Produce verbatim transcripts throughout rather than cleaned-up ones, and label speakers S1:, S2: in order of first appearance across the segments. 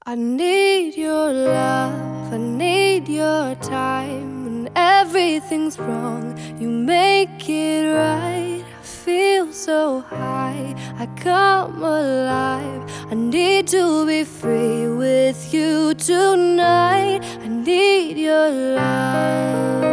S1: I need your love, I need your time. When everything's wrong, you make it right. I feel so high, I come alive. I need to be free with you tonight. I need your love.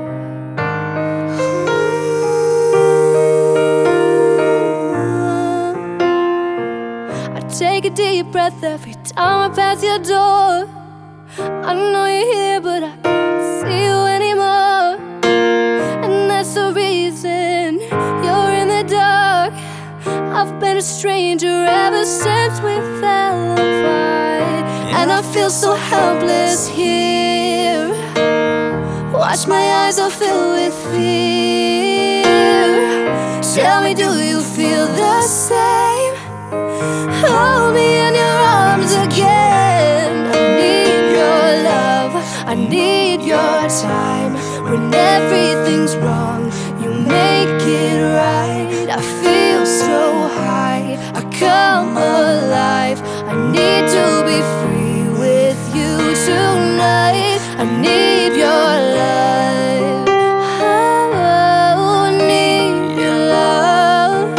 S1: Take a deep breath every time I pass your door. I know you're here, but I can't see you anymore. And that's the reason you're in the dark. I've been a stranger ever since we fell apart. And I feel so helpless here. Watch my eyes are filled with fear. Tell me, do you feel the same? Hold me in your arms again. I need your love, I need your time. When everything's wrong, you make it right. I feel so high, I come alive. I need to be free with you tonight. I need your love. Oh, I need your love.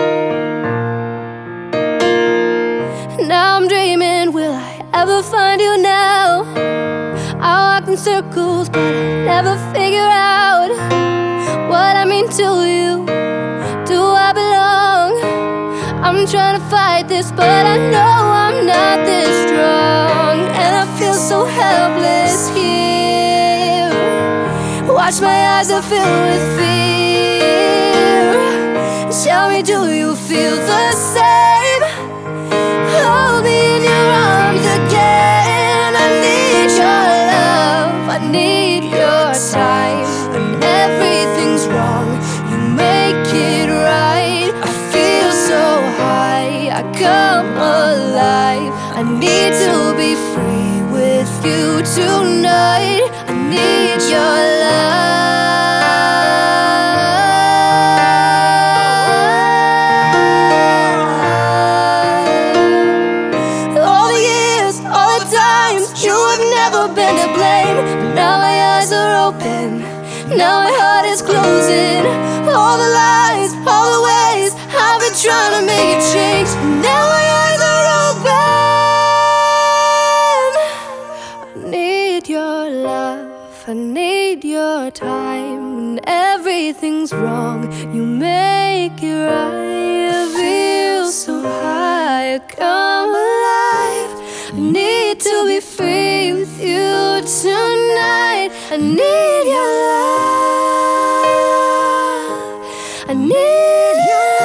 S1: Now I'm dreaming, will I ever find you now? I walk in circles, but I never figure out what I mean to you. Do I belong? I'm trying to fight this, but I know I'm not this strong. And I feel so helpless here. Watch my eyes are filled with fear. Tell me, do you feel the same? Hold me in your arms again. I need your love, I need your time. When everything's wrong, you make it right. I feel so high, I come alive. I need to be free with you tonight. I need your love. You have never been to blame, but now my eyes are open. Now my heart is closing. All the lies, all the ways I've been trying to make it change. Now my eyes are open. I need your love, I need your time. When everything's wrong, you make it right. I feel so high, I come alive. I need to be free with you tonight. I need your love, I need your love.